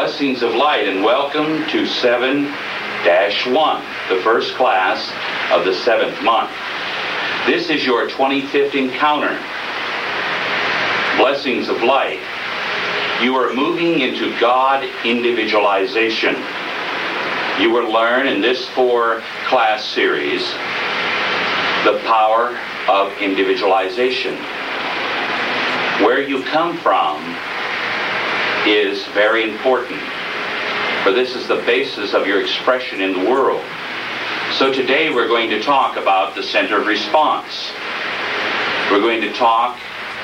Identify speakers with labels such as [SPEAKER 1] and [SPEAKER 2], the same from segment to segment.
[SPEAKER 1] Blessings of light, and welcome to 7-1, the first class of the 7th month. This is your 25th encounter. Blessings of light. You are moving into God individualization. You will learn in this 4-class series the power of individualization. Where you come from is very important, for this is the basis of your expression in the world. So today we're going to talk about the center of response. We're going to talk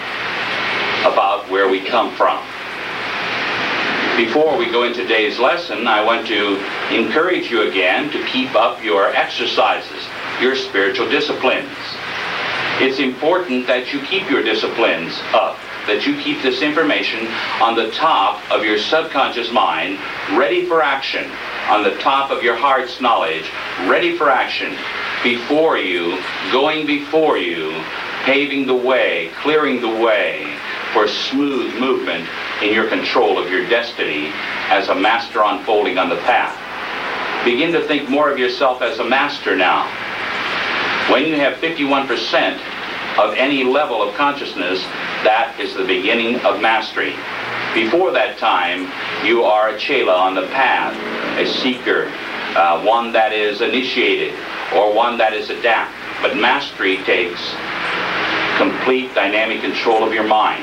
[SPEAKER 1] about where we come from. Before we go into today's lesson, I want to encourage you again to keep up your exercises, your spiritual disciplines. It's important that you keep your disciplines up, that you keep this information on the top of your subconscious mind, ready for action, on the top of your heart's knowledge, ready for action, before you, going before you, paving the way, clearing the way for smooth movement in your control of your destiny as a master unfolding on the path. Begin to think more of yourself as a master now. When you have 51% of any level of consciousness, that is the beginning of mastery. Before that time, you are a chela on the path, a seeker, one that is initiated, or one that is adapt. But mastery takes complete dynamic control of your mind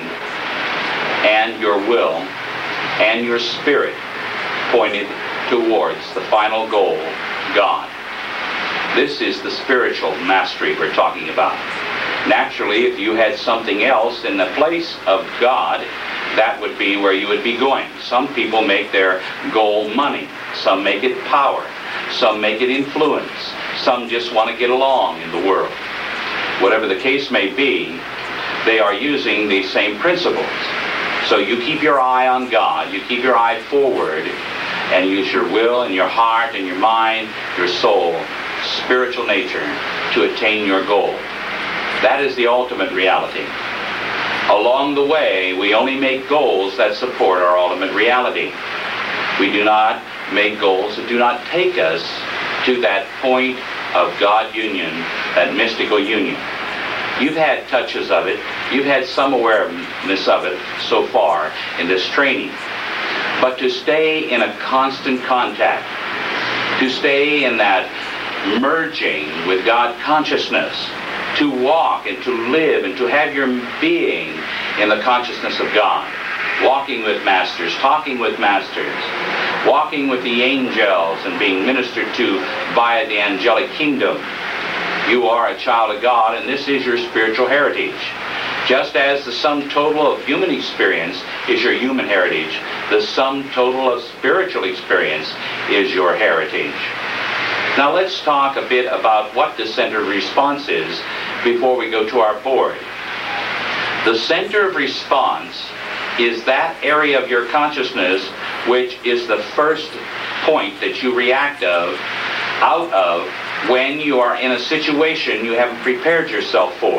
[SPEAKER 1] and your will and your spirit pointed towards the final goal, God. This is the spiritual mastery we're talking about. Naturally, if you had something else in the place of God, that would be where you would be going. Some people make their goal money. Some make it power. Some make it influence. Some just want to get along in the world. Whatever the case may be, they are using these same principles. So you keep your eye on God. You keep your eye forward and use your will and your heart and your mind, your soul, spiritual nature to attain your goal. That is the ultimate reality. Along the way, we only make goals that support our ultimate reality. We do not make goals that do not take us to that point of God union, that mystical union. You've had touches of it. You've had some awareness of it so far in this training. But to stay in a constant contact, to stay in that merging with God consciousness, to walk and to live and to have your being in the consciousness of God. Walking with masters, talking with masters, walking with the angels and being ministered to via the angelic kingdom. You are a child of God, and this is your spiritual heritage. Just as the sum total of human experience is your human heritage, the sum total of spiritual experience is your heritage. Now let's talk a bit about what the center of response is before we go to our board. The center of response is that area of your consciousness which is the first point that you react out of when you are in a situation you haven't prepared yourself for.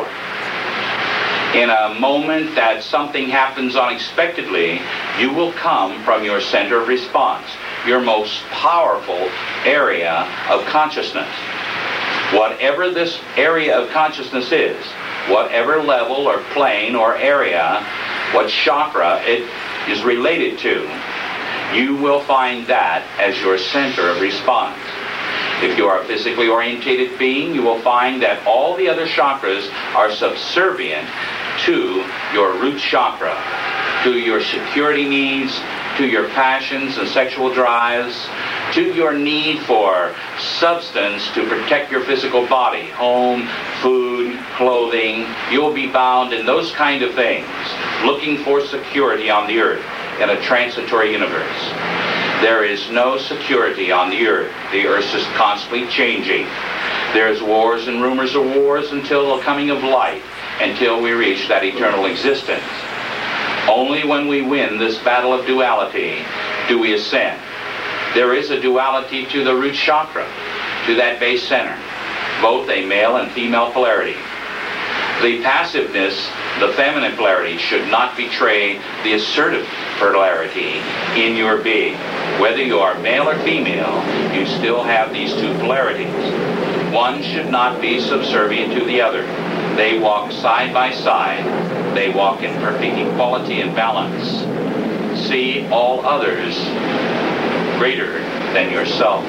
[SPEAKER 1] In a moment that something happens unexpectedly, you will come from your center of response, your most powerful area of consciousness. Whatever this area of consciousness is, whatever level or plane or area, what chakra it is related to, you will find that as your center of response. If you are a physically orientated being, you will find that all the other chakras are subservient to your root chakra, to your security needs, to your passions and sexual drives, to your need for substance to protect your physical body, home, food, clothing. You'll be bound in those kind of things, looking for security on the earth in a transitory universe. There is no security on the earth. The earth is constantly changing. There's wars and rumors of wars until the coming of light, until we reach that eternal existence. Only when we win this battle of duality do we ascend. There is a duality to the root chakra, to that base center, both a male and female polarity. The passiveness, the feminine polarity, should not betray the assertive polarity in your being. Whether you are male or female, you still have these two polarities. One should not be subservient to the other. They walk side by side. They walk in perfect equality and balance. See all others greater than yourself.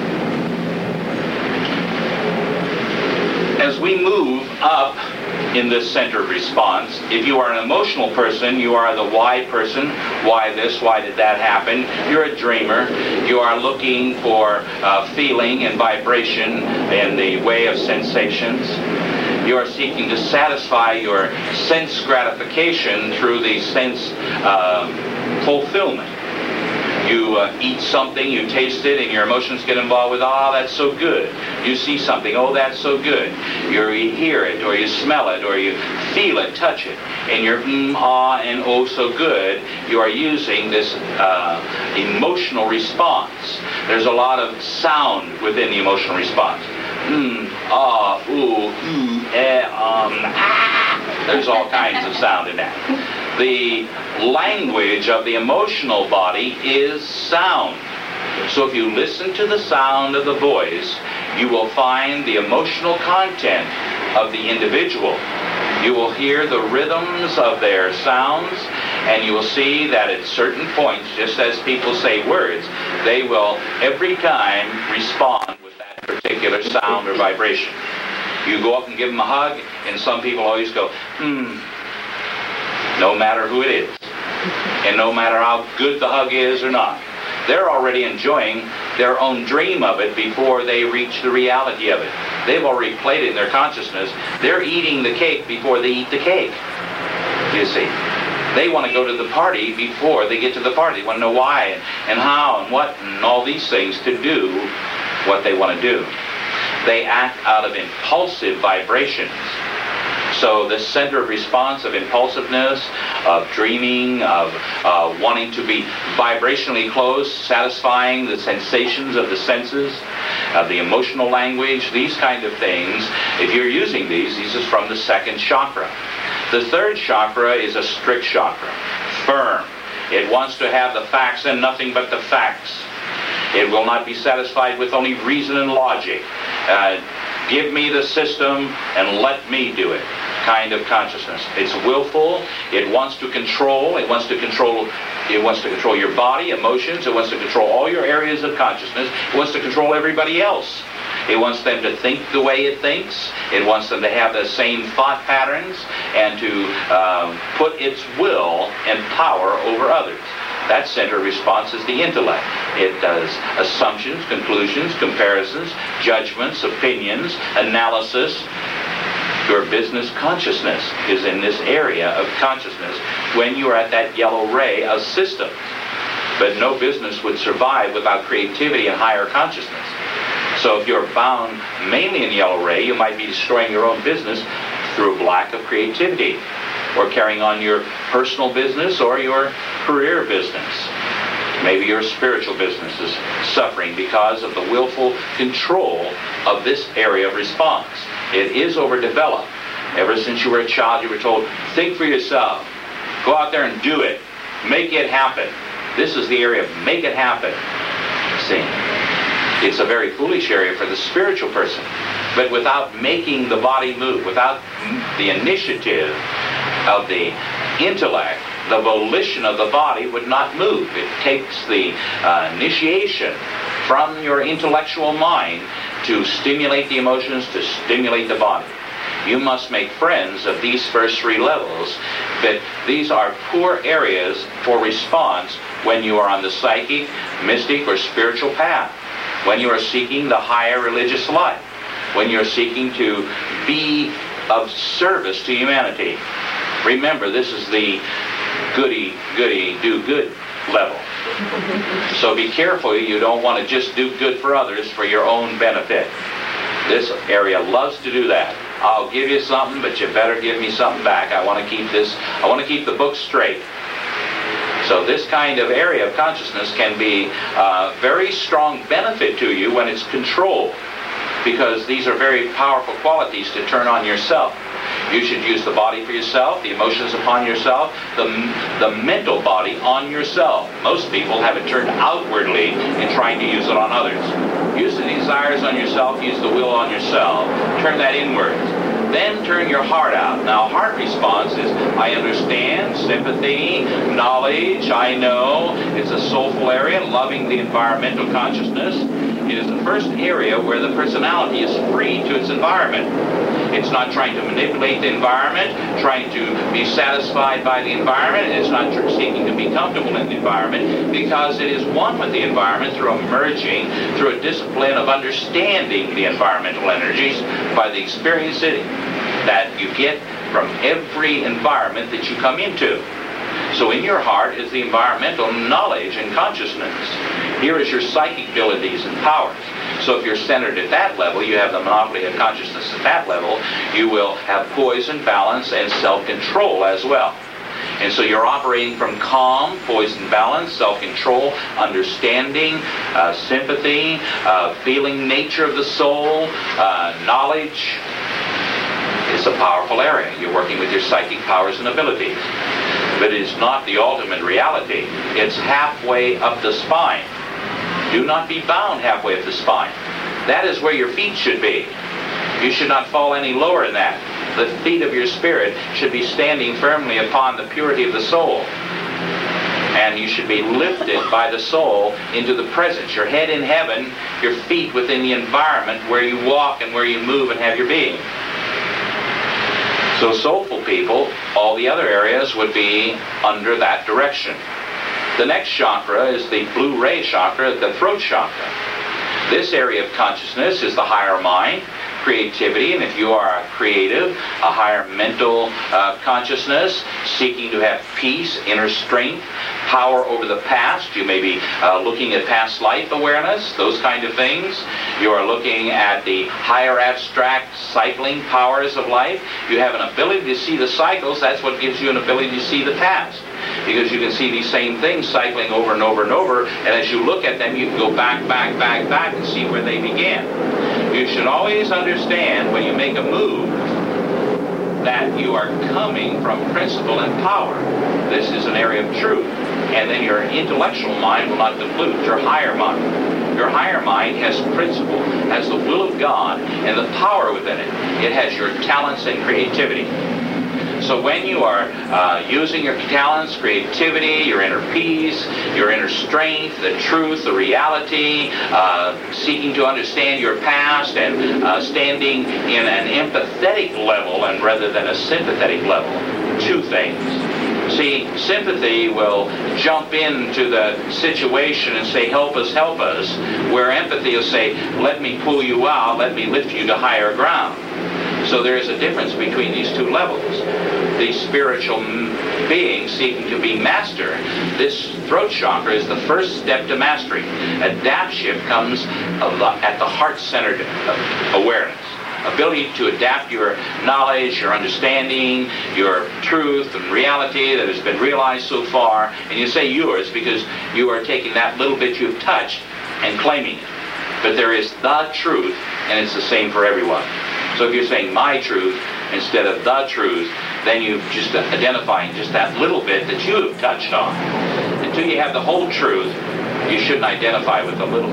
[SPEAKER 1] As we move up in this center of response, if you are an emotional person, you are the why person. Why this? Why did that happen? You're a dreamer. You are looking for feeling and vibration in the way of sensations. You are seeking to satisfy your sense gratification through the sense fulfillment. You eat something, you taste it, and your emotions get involved with, ah, that's so good. You see something, oh, that's so good. You hear it, or you smell it, or you feel it, touch it, and you're, ah, and oh, so good. You are using this emotional response. There's a lot of sound within the emotional response. Ah, ooh, ah. There's all kinds of sound in that. The language of the emotional body is sound. So if you listen to the sound of the voice, you will find the emotional content of the individual. You will hear the rhythms of their sounds, and you will see that at certain points, just as people say words, they will every time respond with that particular sound or vibration. You go up and give them a hug, and some people always go, no matter who it is, and no matter how good the hug is or not. They're already enjoying their own dream of it before they reach the reality of it. They've already played it in their consciousness. They're eating the cake before they eat the cake, you see. They want to go to the party before they get to the party. They want to know why and how and what and all these things to do what they want to do. They act out of impulsive vibrations. So the center of response of impulsiveness, of dreaming, of wanting to be vibrationally close, satisfying the sensations of the senses, of the emotional language, these kind of things, if you're using these is from the second chakra. The third chakra is a strict chakra, firm. It wants to have the facts and nothing but the facts. It will not be satisfied with only reason and logic. Give me the system and let me do it kind of consciousness. It's willful. It wants to control. It wants to control your body, emotions. It wants to control all your areas of consciousness. It wants to control everybody else. It wants them to think the way it thinks. It wants them to have the same thought patterns and to put its will and power over others. That center of response is the intellect. It does assumptions, conclusions, comparisons, judgments, opinions, analysis. Your business consciousness is in this area of consciousness when you are at that yellow ray of systems. But no business would survive without creativity and higher consciousness. So if you're bound mainly in yellow ray, you might be destroying your own business through a lack of creativity, or carrying on your personal business or your career business. Maybe your spiritual business is suffering because of the willful control of this area of response. It is overdeveloped. Ever since you were a child, you were told, think for yourself. Go out there and do it. Make it happen. This is the area of make it happen. See? It's a very foolish area for the spiritual person. But without making the body move, without the initiative of the intellect, the volition of the body would not move. It takes the initiation from your intellectual mind to stimulate the emotions, to stimulate the body. You must make friends of these first three levels, but these are poor areas for response when you are on the psychic, mystic, or spiritual path, when you are seeking the higher religious life, when you're seeking to be of service to humanity. Remember, this is the goody, do good level. So be careful, you don't want to just do good for others for your own benefit. This area loves to do that. I'll give you something, but you better give me something back. I want to keep the book straight. So this kind of area of consciousness can be very strong benefit to you when it's controlled, because these are very powerful qualities to turn on yourself. You should use the body for yourself, the emotions upon yourself, the mental body on yourself. Most people have it turned outwardly in trying to use it on others. Use the desires on yourself, use the will on yourself, turn that inwards. Then turn your heart out. Now, heart response is, I understand, sympathy, knowledge, I know. It's a soulful area, loving the environmental consciousness. It is the first area where the personality is free to its environment. It's not trying to manipulate the environment, trying to be satisfied by the environment. It's not seeking to be comfortable in the environment, because it is one with the environment through a merging, through a discipline of understanding the environmental energies by the experience that you get from every environment that you come into. So in your heart is the environmental knowledge and consciousness. Here is your psychic abilities and powers. So if you're centered at that level, you have the monopoly of consciousness at that level, you will have poise and balance and self-control as well. And so you're operating from calm, poise and balance, self-control, understanding, sympathy, feeling nature of the soul, knowledge. It's a powerful area. You're working with your psychic powers and abilities. But it is not the ultimate reality. It's halfway up the spine. Do not be bound halfway up the spine. That is where your feet should be. You should not fall any lower than that. The feet of your spirit should be standing firmly upon the purity of the soul. And you should be lifted by the soul into the presence. Your head in heaven, your feet within the environment where you walk and where you move and have your being. So soulful people, all the other areas would be under that direction. The next chakra is the blue ray chakra, the throat chakra. This area of consciousness is the higher mind, creativity, and if you are a creative, a higher mental consciousness, seeking to have peace, inner strength, power over the past. You may be looking at past life awareness, those kind of things. You are looking at the higher abstract cycling powers of life. You have an ability to see the cycles. That's what gives you an ability to see the past, because you can see these same things cycling over and over and over, and as you look at them, you can go back and see where they began. You should always understand when you make a move that you are coming from principle and power. This is an area of truth. And then your intellectual mind will not deplete your higher mind. Your higher mind has principle, has the will of God and the power within it. It has your talents and creativity. So when you are using your talents, creativity, your inner peace, your inner strength, the truth, the reality, seeking to understand your past and standing in an empathetic level and rather than a sympathetic level, two things. See, sympathy will jump into the situation and say, help us, where empathy will say, let me pull you out, let me lift you to higher ground. So there is a difference between these two levels. The spiritual being seeking to be master, this throat chakra is the first step to mastery. Adaptation comes at the heart-centered awareness. Ability to adapt your knowledge, your understanding, your truth and reality that has been realized so far. And you say yours because you are taking that little bit you've touched and claiming it. But there is the truth, and it's the same for everyone. So if you're saying my truth instead of the truth, then you're just identifying just that little bit that you have touched on. Until you have the whole truth, you shouldn't identify with the little.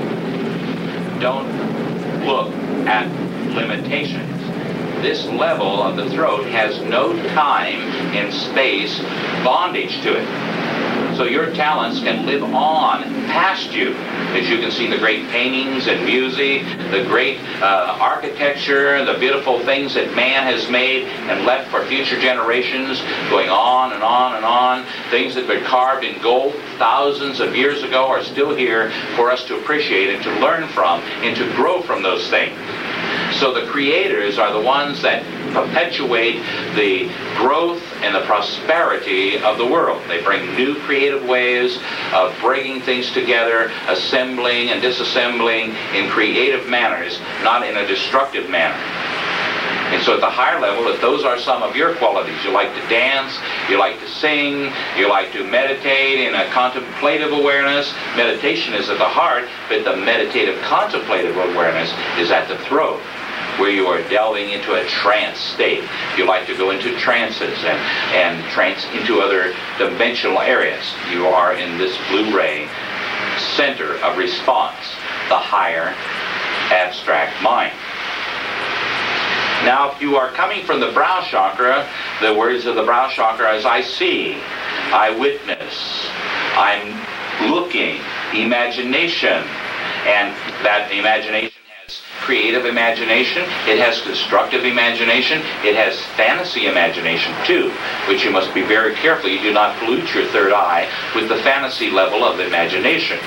[SPEAKER 1] Don't look at limitations. This level of the throat has no time and space bondage to it. So your talents can live on past you. As you can see the great paintings and music, the great architecture, the beautiful things that man has made and left for future generations, going on and on and on. Things that were carved in gold thousands of years ago are still here for us to appreciate and to learn from and to grow from those things. So the creators are the ones that perpetuate the growth and the prosperity of the world. They bring new creative ways of bringing things together, assembling and disassembling in creative manners, not in a destructive manner. And so at the higher level, if those are some of your qualities, you like to dance, you like to sing, you like to meditate in a contemplative awareness. Meditation is at the heart, but the meditative contemplative awareness is at the throat. where you are delving into a trance state. You like to go into trances and trance into other dimensional areas. You are in this blue ray center of response, the higher abstract mind. Now, if you are coming from the brow chakra, the words of the brow chakra is I see, I witness, I'm looking, imagination, and that imagination has creative imagination, it has constructive imagination, it has fantasy imagination too, which you must be very careful you do not pollute your third eye with the fantasy level of imagination.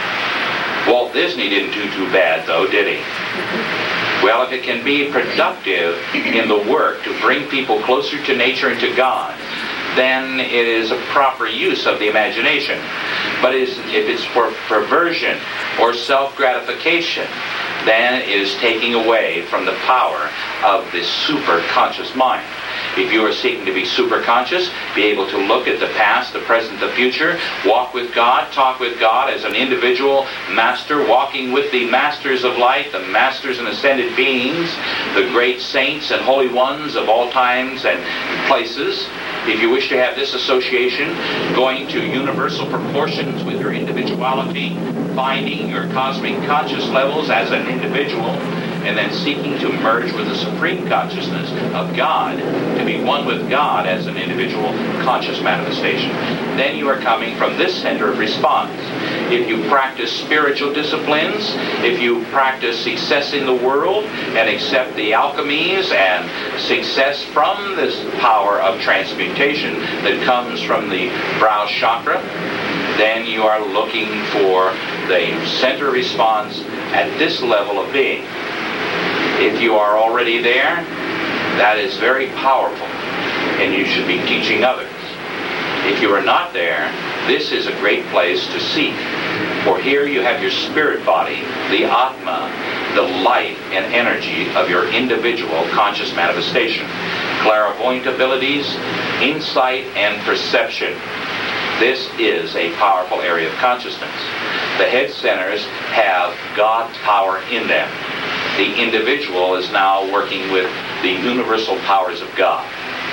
[SPEAKER 1] Walt Disney didn't do too bad though, did he? Well, if it can be productive in the work to bring people closer to nature and to God, then it is a proper use of the imagination. But if it's for perversion or self-gratification, then it is taking away from the power of the super-conscious mind. If you are seeking to be super-conscious, be able to look at the past, the present, the future, walk with God, talk with God as an individual master, walking with the masters of light, the masters and ascended beings, the great saints and holy ones of all times and places. If you wish to have this association, going to universal proportions with your individuality, finding your cosmic conscious levels as an individual, and then seeking to merge with the supreme consciousness of God, to be one with God as an individual conscious manifestation, then you are coming from this center of response. If you practice spiritual disciplines, if you practice success in the world and accept the alchemies and success from this power of transmutation that comes from the brow chakra, then you are looking for the center response at this level of being. If you are already there, that is very powerful, and you should be teaching others. If you are not there, this is a great place to seek. For here you have your spirit body, the Atma, the life and energy of your individual conscious manifestation, clairvoyant abilities, insight, and perception. This is a powerful area of consciousness. The head centers have God's power in them. The individual is now working with the universal powers of God.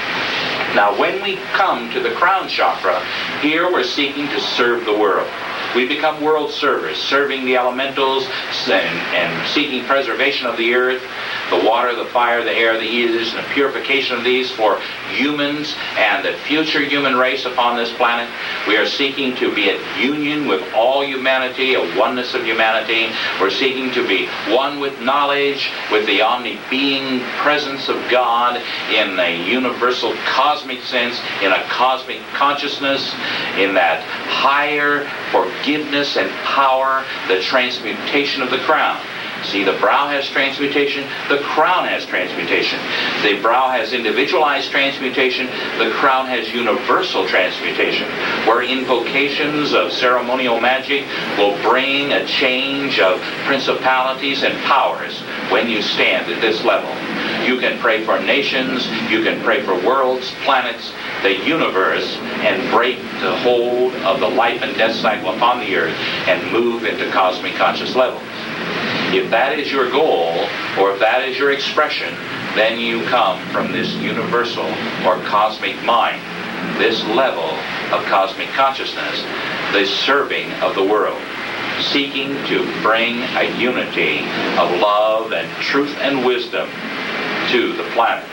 [SPEAKER 1] Now, when we come to the crown chakra, here we're seeking to serve the world. We become world servers, serving the elementals and seeking preservation of the earth, the water, the fire, the air, the eters, and the purification of these for humans and the future human race upon this planet. We are seeking to be at union with all humanity, a oneness of humanity. We're seeking to be one with knowledge, with the omni-being presence of God in a universal cosmic sense, in a cosmic consciousness, in that higher forgiveness and power, the transmutation of the crown. See, the brow has transmutation, the crown has transmutation. The brow has individualized transmutation, the crown has universal transmutation, where invocations of ceremonial magic will bring a change of principalities and powers when you stand at this level. You can pray for nations, you can pray for worlds, planets, the universe, and break the hold of the life and death cycle upon the earth and move into cosmic conscious levels. If that is your goal, or if that is your expression, then you come from this universal or cosmic mind, this level of cosmic consciousness, the serving of the world, seeking to bring a unity of love and truth and wisdom to the planet.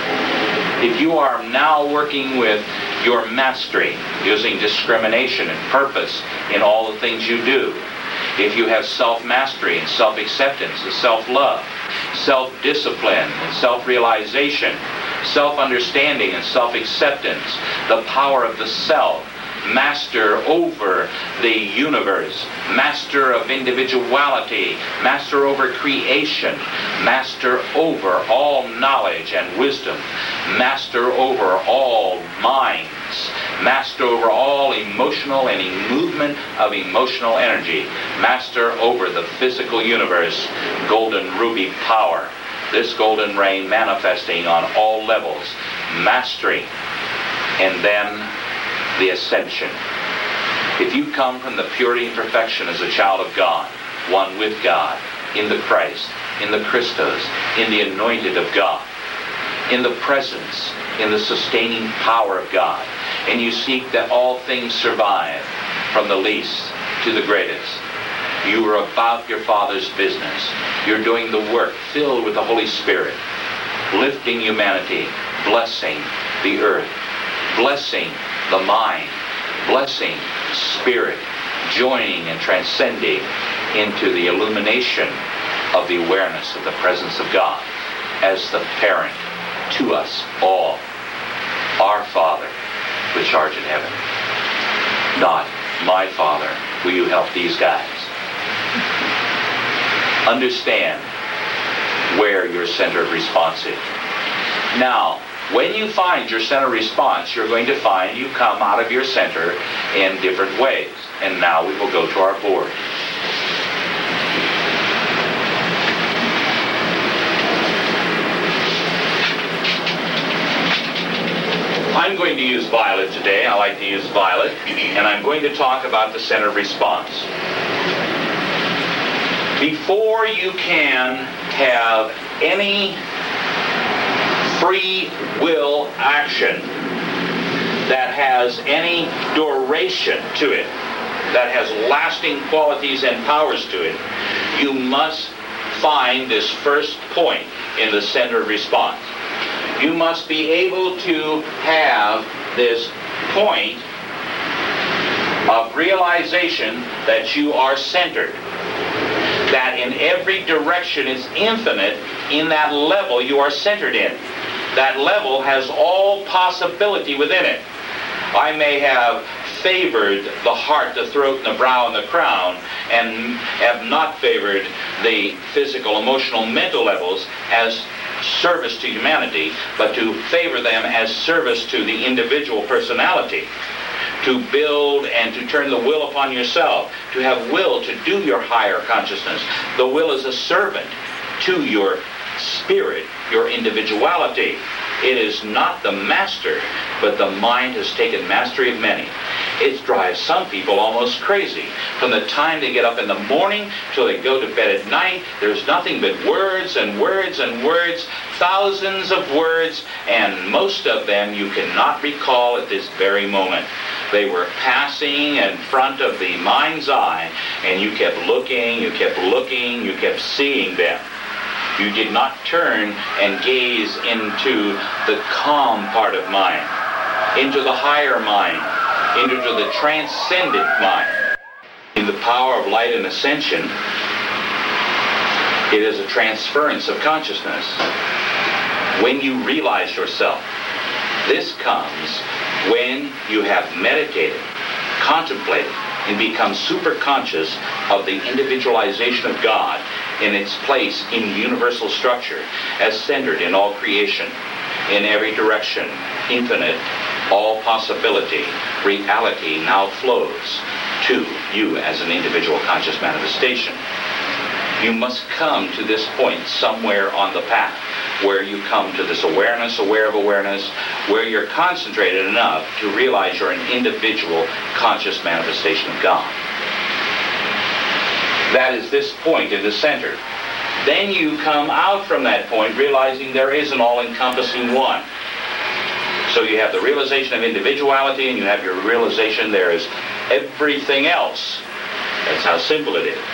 [SPEAKER 1] If you are now working with your mastery, using discrimination and purpose in all the things you do, if you have self-mastery and self-acceptance and self-love, self-discipline and self-realization, self-understanding and self-acceptance, the power of the self, master over the universe, master of individuality, master over creation, master over all knowledge and wisdom, master over all minds, master over all emotional and movement of emotional energy, master over the physical universe, golden ruby power, this golden ray manifesting on all levels, mastery, and then the ascension. If you come from the purity and perfection as a child of God, one with God, in the Christ, in the Christos, in the anointed of God, in the presence, in the sustaining power of God. And you seek that all things survive, from the least to the greatest. You are about your Father's business. You're doing the work filled with the Holy Spirit, lifting humanity, blessing the earth, blessing the mind, blessing spirit, joining and transcending into the illumination of the awareness of the presence of God as the parent to us all. Our Father, which art in heaven. Not my Father, will you help these guys? Understand where your center of response is. Now, when you find your center of response, you're going to find you come out of your center in different ways. And now we will go to our board. I'm going to use violet today. I like to use violet. And I'm going to talk about the center of response. Before you can have any free will action that has any duration to it, that has lasting qualities and powers to it, you must find this first point in the center of response. You must be able to have this point of realization that you are centered, that in every direction is infinite in that level you are centered in. That level has all possibility within it. I may have favored the heart, the throat, and the brow, and the crown, and have not favored the physical, emotional, mental levels as service to humanity, but to favor them as service to the individual personality. To build and to turn the will upon yourself, to have will to do your higher consciousness. The will is a servant to your spirit, your individuality. It is not the master, but the mind has taken mastery of many. It drives some people almost crazy. From the time they get up in the morning till they go to bed at night, there's nothing but words and words and words, thousands of words, and most of them you cannot recall at this very moment. They were passing in front of the mind's eye, and you kept looking, you kept seeing them. You did not turn and gaze into the calm part of mind, into the higher mind, into the transcendent mind. In the power of light and ascension, it is a transference of consciousness. When you realize yourself, this comes when you have meditated, contemplated, and become super conscious of the individualization of God in its place in universal structure, as centered in all creation, in every direction, infinite, all possibility, reality now flows to you as an individual conscious manifestation. You must come to this point somewhere on the path where you come to this awareness, aware of awareness, where you're concentrated enough to realize you're an individual conscious manifestation of God. That is this point in the center. Then you come out from that point realizing there is an all-encompassing one. So you have the realization of individuality, and you have your realization there is everything else. That's how simple it is.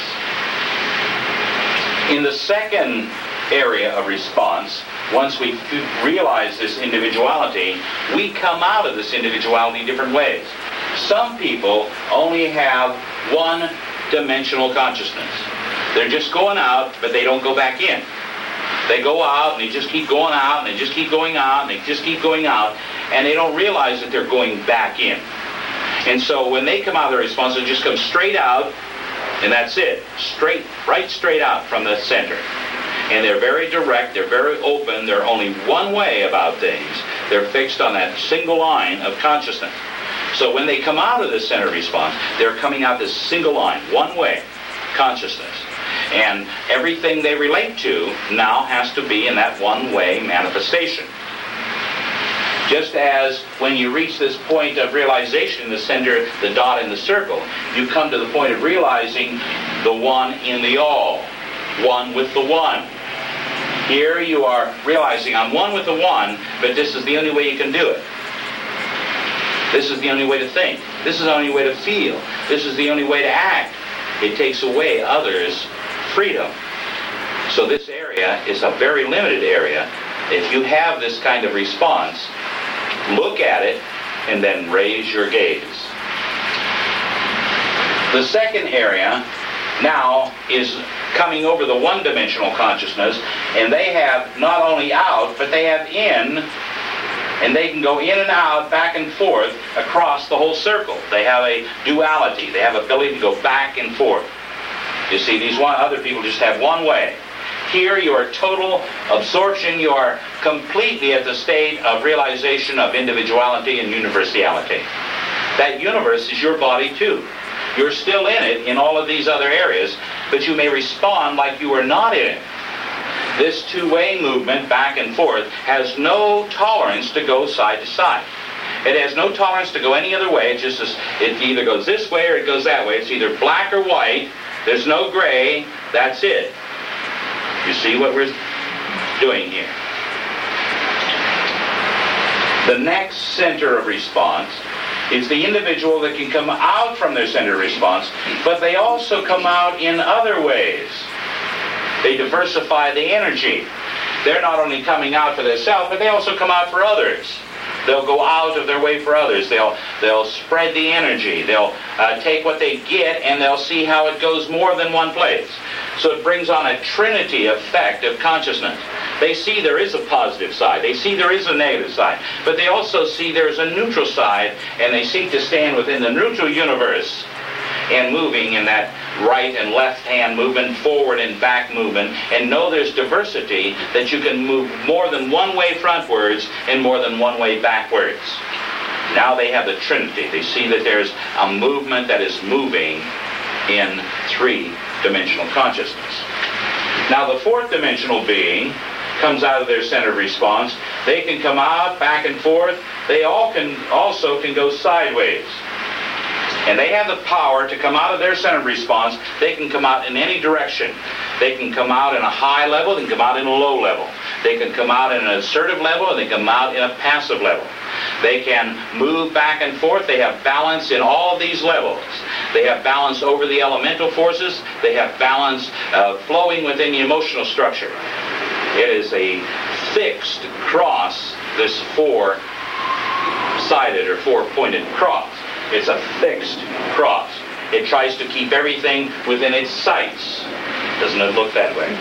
[SPEAKER 1] In the second area of response, once we realize this individuality, we come out of this individuality in different ways. Some people only have one-dimensional consciousness. They're just going out, but they don't go back in. They go out, and they just keep going out, and they just keep going out, and they just keep going out, and they don't realize that they're going back in. And so when they come out of the response, they just come straight out, and that's it. Right straight out from the center. And they're very direct, they're very open, they're only one way about things. They're fixed on that single line of consciousness. So when they come out of this center response, they're coming out this single line, one way, consciousness. And everything they relate to now has to be in that one-way manifestation. Just as when you reach this point of realization in the center, the dot in the circle, you come to the point of realizing the one in the all. one with the one. Here you are realizing I'm one with the one, but this is the only way you can do it. This is the only way to think. This is the only way to feel. This is the only way to act. It takes away others' freedom. So this area is a very limited area. If you have this kind of response, look at it and then raise your gaze. The second area now is coming over the one-dimensional consciousness, and they have not only out, but they have in, and they can go in and out, back and forth, across the whole circle. They have a duality. They have ability to go back and forth. You see, these other people just have one way. Here you are total absorption. You are completely at the state of realization of individuality and universality. That universe is your body too. You're still in it in all of these other areas, but you may respond like you are not in it. This two-way movement back and forth has no tolerance to go side to side. It has no tolerance to go any other way. It either goes this way or it goes that way. It's either black or white. There's no gray. That's it. You see what we're doing here? The next center of response is the individual that can come out from their center of response, but they also come out in other ways. They diversify the energy. They're not only coming out for themselves, but they also come out for others. They'll go out of their way for others. They'll spread the energy. They'll take what they get and they'll see how it goes more than one place. So it brings on a trinity effect of consciousness. They see there is a positive side. They see there is a negative side. But they also see there's a neutral side, and they seek to stand within the neutral universe and moving in that right and left hand movement, forward and back movement, and know there's diversity, that you can move more than one way frontwards and more than one way backwards. Now they have the trinity. They see that there's a movement that is moving in three-dimensional consciousness. Now the fourth dimensional being comes out of their center of response. They can come out, back and forth. They also can go sideways. And they have the power to come out of their center of response. They can come out in any direction. They can come out in a high level, they can come out in a low level. They can come out in an assertive level, and they can come out in a passive level. They can move back and forth. They have balance in all of these levels. They have balance over the elemental forces. They have balance flowing within the emotional structure. It is a fixed cross, this four-sided or four-pointed cross. It's a fixed cross. It tries to keep everything within its sights. Doesn't it look that way?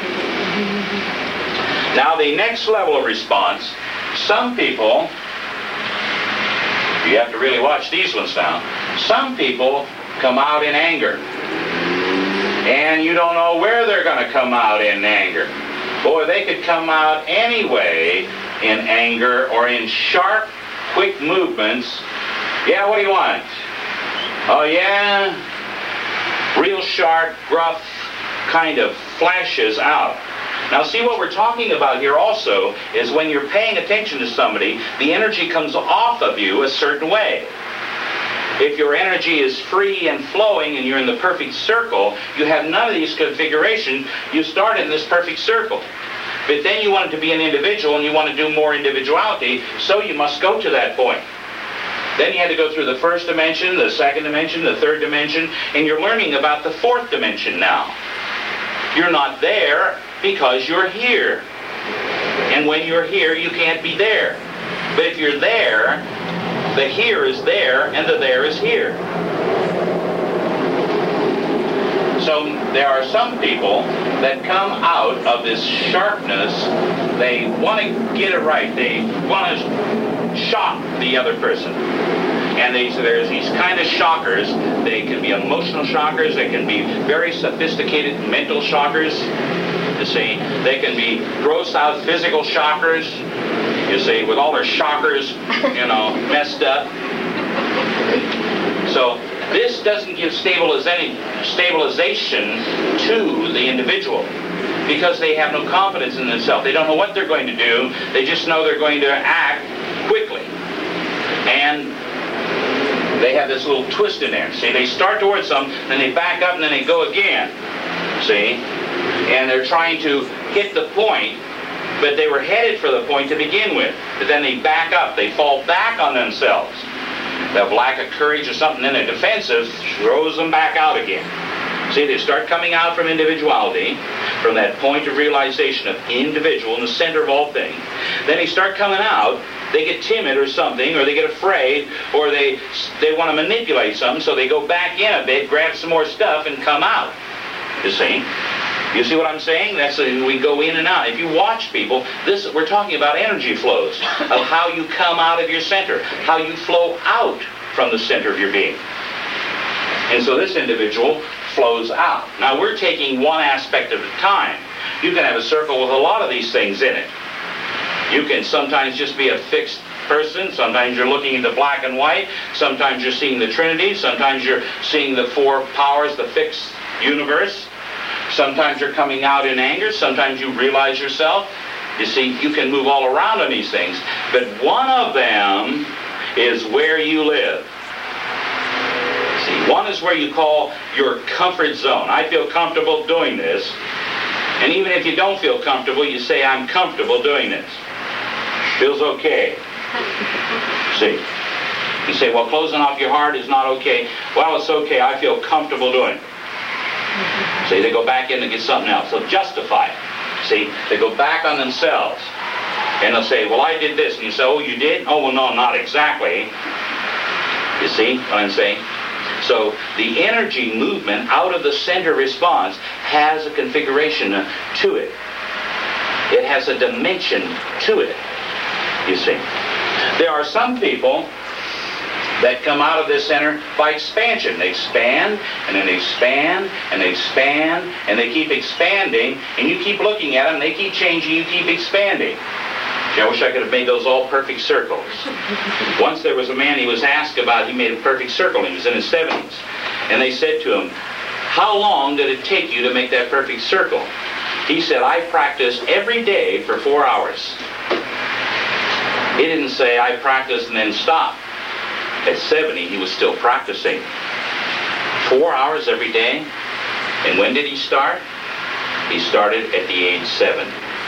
[SPEAKER 1] Now the next level of response, some people, you have to really watch these ones now, some people come out in anger. And you don't know where they're going to come out in anger. Boy, they could come out anyway in anger or in sharp, quick movements. Yeah, what do you want? Oh, yeah? Real sharp, gruff kind of flashes out. Now, see, what we're talking about here also is when you're paying attention to somebody, the energy comes off of you a certain way. If your energy is free and flowing and you're in the perfect circle, you have none of these configurations. You start in this perfect circle. But then you want it to be an individual and you want to do more individuality, so you must go to that point. Then you had to go through the first dimension, the second dimension, the third dimension, and you're learning about the fourth dimension now. You're not there because you're here. And when you're here, you can't be there. But if you're there, the here is there and the there is here. So there are some people that come out of this sharpness. They want to get it right. They want to shock the other person. And there's these kind of shockers. They can be emotional shockers. They can be very sophisticated mental shockers. You see, they can be gross out physical shockers. You see, with all their shockers, messed up. So this doesn't give stabilization to the individual because they have no confidence in themselves. They don't know what they're going to do. They just know they're going to act quickly. And they have this little twist in there. See, they start towards something, then they back up, and then they go again. See? And they're trying to hit the point, but they were headed for the point to begin with. But then they back up. They fall back on themselves. They have lack of courage or something, then a defensive throws them back out again. See, they start coming out from individuality, from that point of realization of individual in the center of all things. Then they start coming out, they get timid or something, or they get afraid, or they want to manipulate something, so they go back in a bit, grab some more stuff, and come out. You see? You see what I'm saying? That's we go in and out. If you watch people, we're talking about energy flows, of how you come out of your center, how you flow out from the center of your being. And so this individual flows out. Now we're taking one aspect at a time. You can have a circle with a lot of these things in it. You can sometimes just be a fixed person. Sometimes you're looking into black and white. Sometimes you're seeing the Trinity. Sometimes you're seeing the four powers, the fixed universe. Sometimes you're coming out in anger. Sometimes you realize yourself. You see, you can move all around on these things. But one of them is where you live. See, one is where you call your comfort zone. I feel comfortable doing this. And even if you don't feel comfortable, you say, I'm comfortable doing this. Feels okay. See? You say, well, closing off your heart is not okay. Well, it's okay. I feel comfortable doing it. See, they go back in to get something else. They'll justify it. See, they go back on themselves. And they'll say, well, I did this. And you say, oh, you did? Oh, well, no, not exactly. You see what I'm saying? So the energy movement out of the center response has a configuration to it. It has a dimension to it, you see. There are some people that come out of this center by expansion. They expand, and then they expand, and they expand, and they keep expanding, and you keep looking at them, they keep changing, you keep expanding. Gee, I wish I could have made those all perfect circles. Once there was a man he was asked about, he made a perfect circle, he was in his 70s. And they said to him, how long did it take you to make that perfect circle? He said, I practiced every day for 4 hours. He didn't say, I practiced and then stopped. At 70, he was still practicing. 4 hours every day. And when did he start? He started at the age 7.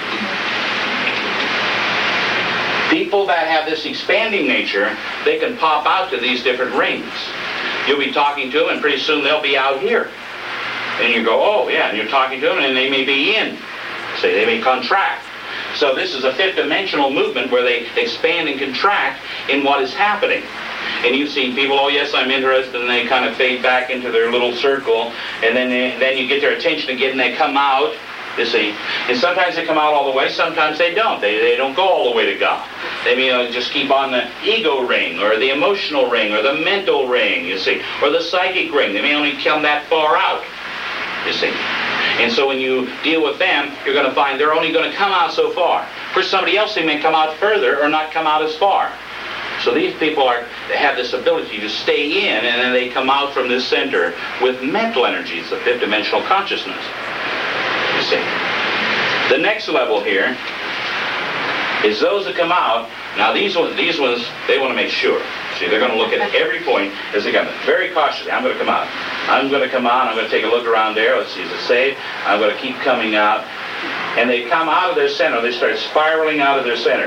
[SPEAKER 1] People that have this expanding nature, they can pop out to these different rings. You'll be talking to them, and pretty soon they'll be out here. And you go, oh, yeah, and you're talking to them, and they may be in. Say, they may contract. So this is a fifth-dimensional movement where they expand and contract in what is happening. And you've seen people, oh yes, I'm interested, and they kind of fade back into their little circle, and then you get their attention again, and they come out, you see. And sometimes they come out all the way, sometimes they don't. They don't go all the way to God. They may just keep on the ego ring, or the emotional ring, or the mental ring, you see, or the psychic ring. They may only come that far out, you see. And so when you deal with them, you're going to find they're only going to come out so far. For somebody else, they may come out further or not come out as far. So these people they have this ability to stay in, and then they come out from this center with mental energies of fifth-dimensional consciousness. You see. The next level here is those that come out. Now these ones, they want to make sure. See, they're going to look at every point as they come in. Very cautiously. I'm going to come out. I'm going to come out. I'm going to take a look around there. Let's see, is it safe? I'm going to keep coming out. And they come out of their center. They start spiraling out of their center.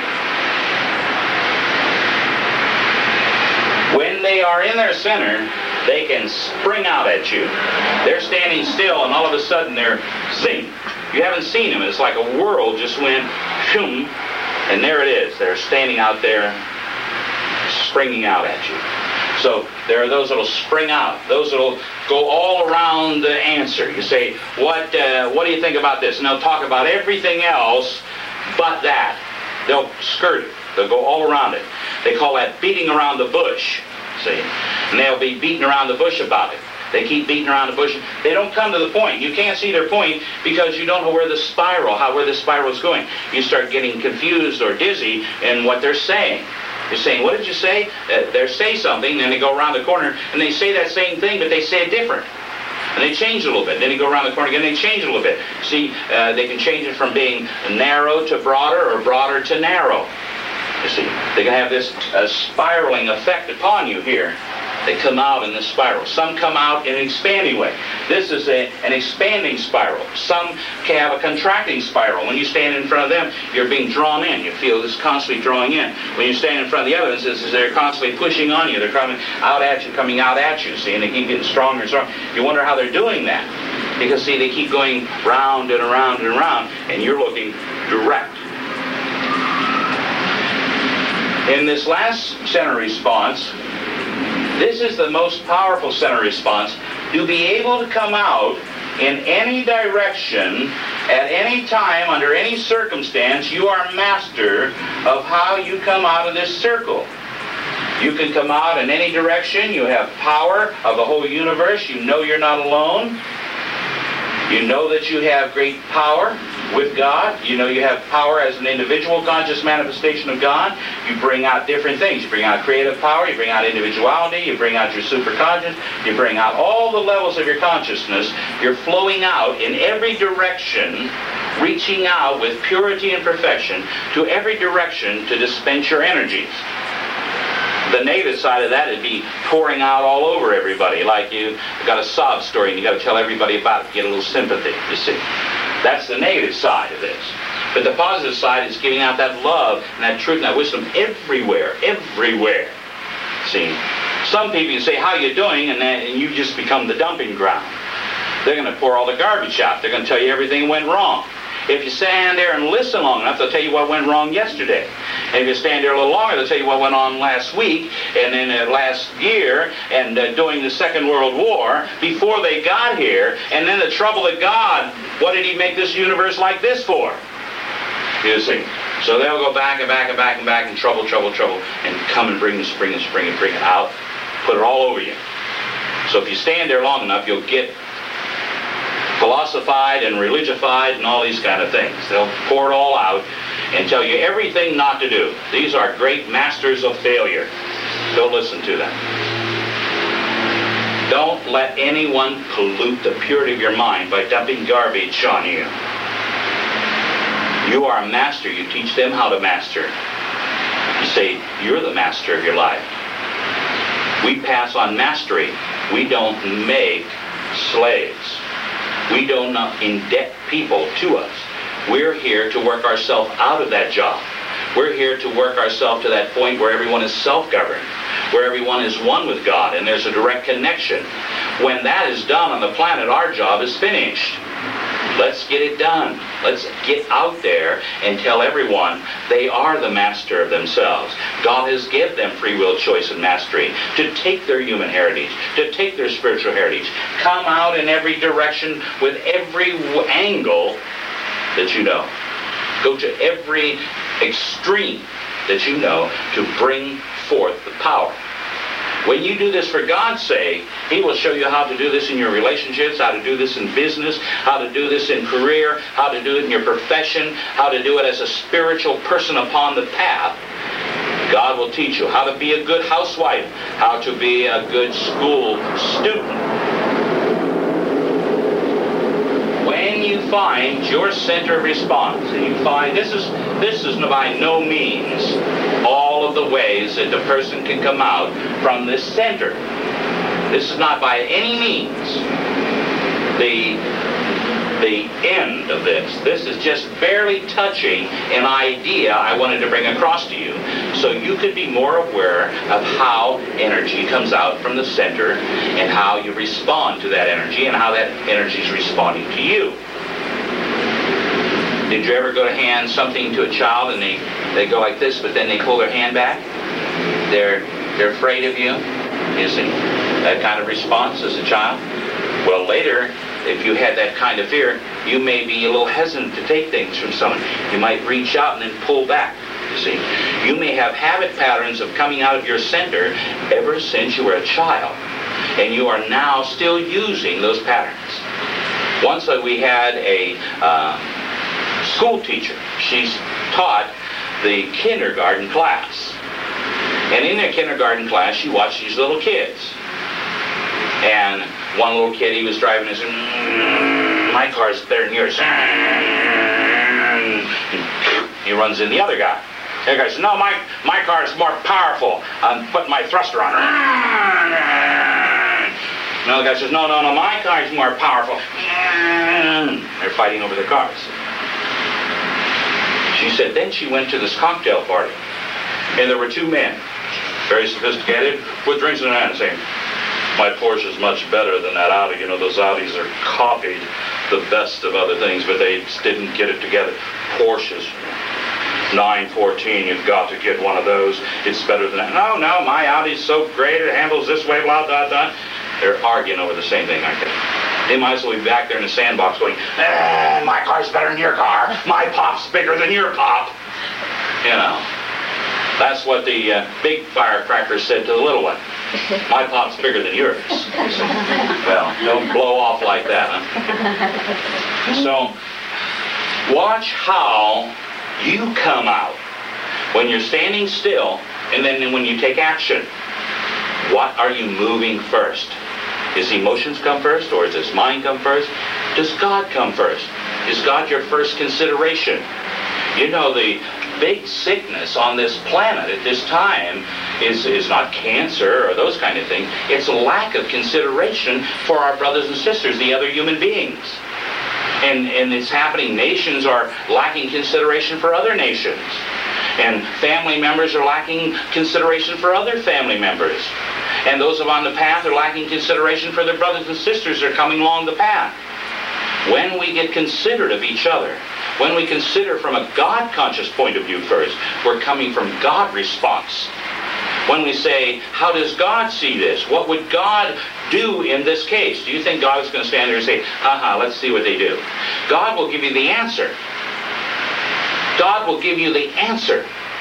[SPEAKER 1] When they are in their center, they can spring out at you. They're standing still, and all of a sudden they're zing. You haven't seen them. It's like a world just went shoom, and there it is. They're standing out there, springing out at you. So there are those that will spring out. Those that will go all around the answer. You say, what do you think about this? And they'll talk about everything else but that. They'll skirt it. They'll go all around it. They call that beating around the bush, see? And they'll be beating around the bush about it. They keep beating around the bush. They don't come to the point. You can't see their point because you don't know where the spiral is going. You start getting confused or dizzy in what they're saying. You're saying, what did you say? They say something, then they go around the corner, and they say that same thing, but they say it different. And they change it a little bit. Then they go around the corner again, and they change it a little bit. See, they can change it from being narrow to broader or broader to narrow. You see, they can have this spiraling effect upon you here. They come out in this spiral. Some come out in an expanding way. This is an expanding spiral. Some can have a contracting spiral. When you stand in front of them, you're being drawn in. You feel this constantly drawing in. When you stand in front of the others, they're constantly pushing on you. They're coming out at you, see, and they keep getting stronger and stronger. You wonder how they're doing that. Because, see, they keep going round and around and around, and you're looking direct. In this last center response, this is the most powerful center response. To be able to come out in any direction, at any time, under any circumstance, you are master of how you come out of this circle. You can come out in any direction. You have power of the whole universe. You know you're not alone. You know that you have great power with God. You know you have power as an individual conscious manifestation of God. You bring out different things. You bring out creative power. You bring out individuality. You bring out your superconscious. You bring out all the levels of your consciousness. You're flowing out in every direction, reaching out with purity and perfection to every direction to dispense your energies. The negative side of that would be pouring out all over everybody, like you've got a sob story and you've got to tell everybody about it to get a little sympathy, you see. That's the negative side of this. But the positive side is giving out that love and that truth and that wisdom everywhere, everywhere. See, some people you say, how you doing? And you just become the dumping ground. They're going to pour all the garbage out. They're going to tell you everything went wrong. If you stand there and listen long enough, they'll tell you what went wrong yesterday. And if you stand there a little longer, they'll tell you what went on last week, and then last year, and during the Second World War, before they got here, and then the trouble that God, what did He make this universe like this for? You see. So they'll go back and back and back and back, and trouble, and come and bring the spring and bring it out, put it all over you. So if you stand there long enough, you'll get philosophied and religified and all these kind of things. They'll pour it all out and tell you everything not to do. These are great masters of failure. Don't listen to them. Don't let anyone pollute the purity of your mind by dumping garbage on you. You are a master. You teach them how to master. You say, you're the master of your life. We pass on mastery. We don't make slaves. We don't indebt people to us. We're here to work ourselves out of that job. We're here to work ourselves to that point where everyone is self-governed, where everyone is one with God, and there's a direct connection. When that is done on the planet, our job is finished. Let's get it done. Let's get out there and tell everyone they are the master of themselves. God has given them free will, choice, and mastery to take their human heritage, to take their spiritual heritage, come out in every direction with every angle that you know. Go to every extreme that you know to bring forth the power. When you do this for God's sake, He will show you how to do this in your relationships, how to do this in business, how to do this in career, how to do it in your profession, how to do it as a spiritual person upon the path. God will teach you how to be a good housewife, how to be a good school student. When you find your center of response, and you find this is by no means all of the ways that the person can come out from this center. This is not by any means the end of this. This is just barely touching an idea I wanted to bring across to you, so you could be more aware of how energy comes out from the center and how you respond to that energy and how that energy is responding to you. Did you ever go to hand something to a child and they go like this, but then they pull their hand back? They're afraid of you. You see that kind of response as a child? Well, later, if you had that kind of fear, you may be a little hesitant to take things from someone. You might reach out and then pull back. You see, you may have habit patterns of coming out of your center ever since you were a child, and you are now still using those patterns. Once we had a school teacher. She's taught the kindergarten class. And in that kindergarten class, she watched these little kids. And one little kid, he was driving his, my car's better than yours. He runs in the other guy. The guy says, no, my car is more powerful. I'm putting my thruster on. Another guy says, no, my car is more powerful. They're fighting over the cars. She said, then she went to this cocktail party, and there were two men, very sophisticated, with drinks in their hand, saying, my Porsche is much better than that Audi. You know, those Audis are copied the best of other things, but they just didn't get it together. Porsches, 914, you've got to get one of those. It's better than that. No, my Audi's so great, it handles this way, blah, blah, blah. They're arguing over the same thing, aren't they? They might as well be back there in the sandbox going, my car's better than your car. My pop's bigger than your pop. You know, that's what the big firecracker said to the little one. My pop's bigger than yours. Well, don't blow off like that, huh? So, watch how you come out when you're standing still, and then when you take action. What are you moving first? Does emotions come first, or does mind come first? Does God come first? Is God your first consideration? You know, the big sickness on this planet at this time is not cancer or those kind of things. It's a lack of consideration for our brothers and sisters, the other human beings. And it's happening. Nations are lacking consideration for other nations. And family members are lacking consideration for other family members. And those on the path are lacking consideration for their brothers and sisters that are coming along the path. When we get considerate of each other, when we consider from a God-conscious point of view first, we're coming from God response. When we say, how does God see this? What would God do in this case? Do you think God is going to stand there and say, let's see what they do? God will give you the answer. God will give you the answer.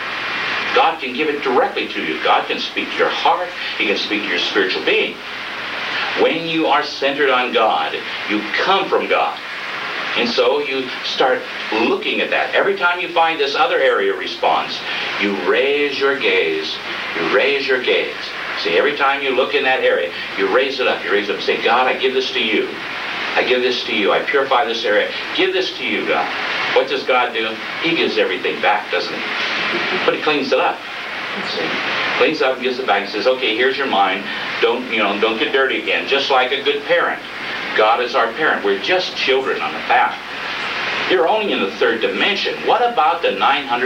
[SPEAKER 1] God can give it directly to you. God can speak to your heart. He can speak to your spiritual being. When you are centered on God, you come from God. And so you start looking at that. Every time you find this other area response, you raise your gaze. You raise your gaze. See, every time you look in that area, you raise it up. You raise it up and say, God, I give this to you. I give this to you. I purify this area. Give this to you, God. What does God do? He gives everything back, doesn't he? But he cleans it up. See? Cleans it up and gives it back and says, okay, here's your mind. Don't get dirty again. Just like a good parent. God is our parent. We're just children on the path. You're only in the third dimension. What about the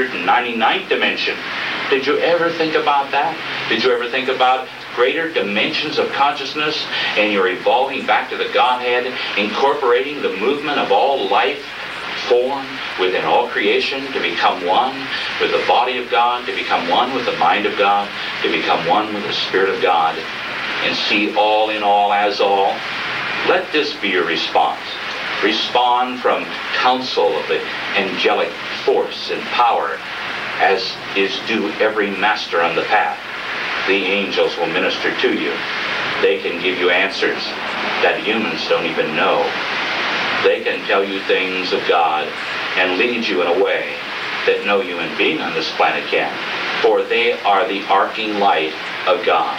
[SPEAKER 1] 999th dimension? Did you ever think about that? Did you ever think about greater dimensions of consciousness, and you're evolving back to the Godhead, incorporating the movement of all life form within all creation to become one with the body of God, to become one with the mind of God, to become one with the Spirit of God, and see all in all as all? Let this be your response. Respond from counsel of the angelic force and power, as is due every master on the path. The angels will minister to you. They can give you answers that humans don't even know. They can tell you things of God and lead you in a way that no human being on this planet can. For they are the arcing light of God.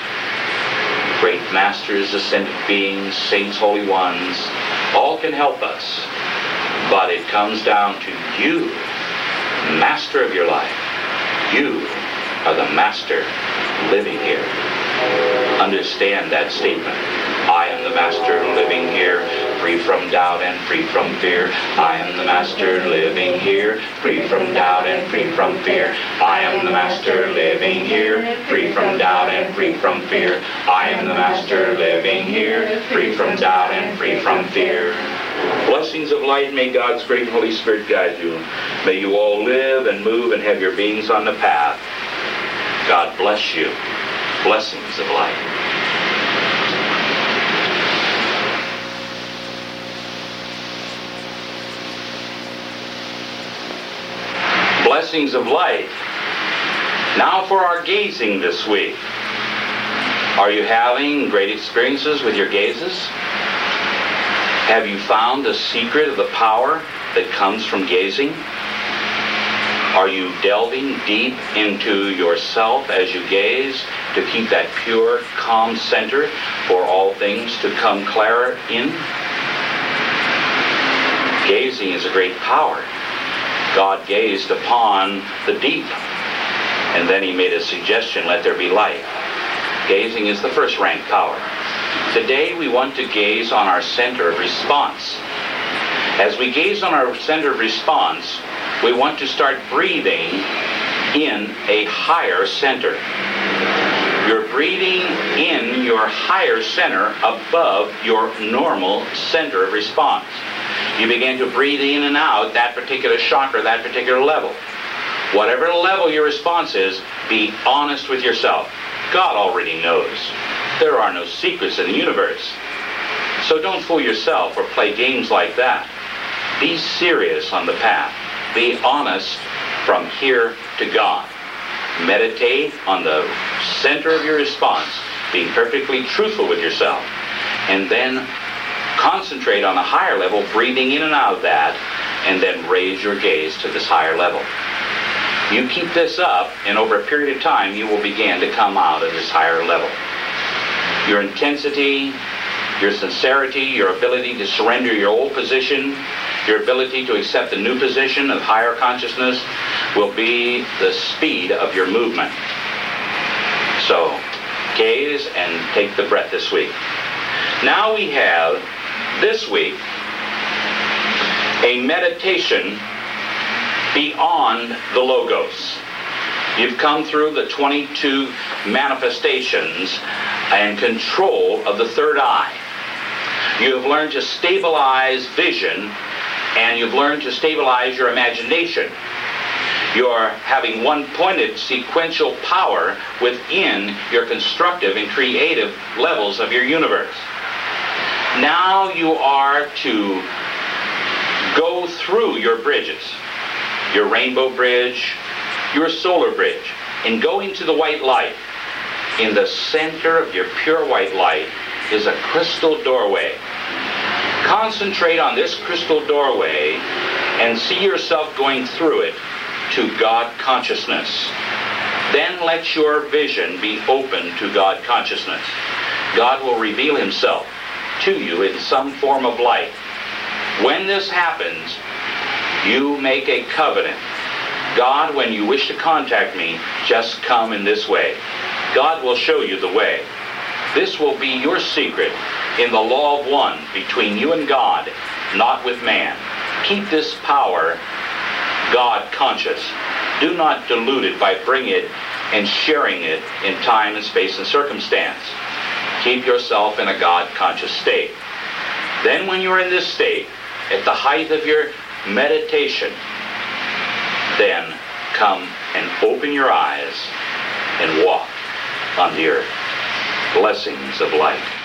[SPEAKER 1] Great masters, ascended beings, saints, holy ones, all can help us. But it comes down to you, master of your life. You are the master living here. Understand that statement. I am the master living here, free from doubt and free from fear. I am the master living here, free from doubt and free from fear. I am the master living here, free from doubt and free from fear. I am the master living here, free from doubt and free from fear. Blessings of light, may God's great Holy Spirit guide you. May you all live and move and have your beings on the path. God bless you. Blessings of light. Blessings of light. Now for our gazing this week. Are you having great experiences with your gazes? Have you found the secret of the power that comes from gazing? Are you delving deep into yourself as you gaze to keep that pure, calm center for all things to come clearer in? Gazing is a great power. God gazed upon the deep. And then he made a suggestion, let there be light. Gazing is the first rank power. Today we want to gaze on our center of response. As we gaze on our center of response, we want to start breathing in a higher center. You're breathing in your higher center above your normal center of response. You begin to breathe in and out that particular chakra, that particular level. Whatever level your response is, be honest with yourself. God already knows. There are no secrets in the universe. So don't fool yourself or play games like that. Be serious on the path. Be honest from here to God. Meditate on the center of your response, being perfectly truthful with yourself. And then concentrate on a higher level, breathing in and out of that, and then raise your gaze to this higher level. You keep this up, and over a period of time, you will begin to come out of this higher level. Your intensity, your sincerity, your ability to surrender your old position, your ability to accept the new position of higher consciousness will be the speed of your movement. So, gaze and take the breath this week. Now we have, this week, a meditation beyond the Logos. You've come through the 22 manifestations and control of the third eye. You have learned to stabilize vision, and you've learned to stabilize your imagination. You're having one-pointed sequential power within your constructive and creative levels of your universe. Now you are to go through your bridges, your rainbow bridge, your solar bridge, and go into the white light. In the center of your pure white light is a crystal doorway. Concentrate on this crystal doorway and see yourself going through it to God consciousness. Then let your vision be open to God consciousness. God will reveal himself to you in some form of light. When this happens, you make a covenant. God, when you wish to contact me, just come in this way. God will show you the way. This will be your secret in the law of one between you and God, not with man. Keep this power God conscious. Do not dilute it by bringing it and sharing it in time and space and circumstance. Keep yourself in a God conscious state. Then when you're in this state, at the height of your meditation, then come and open your eyes and walk on the earth. Blessings of light.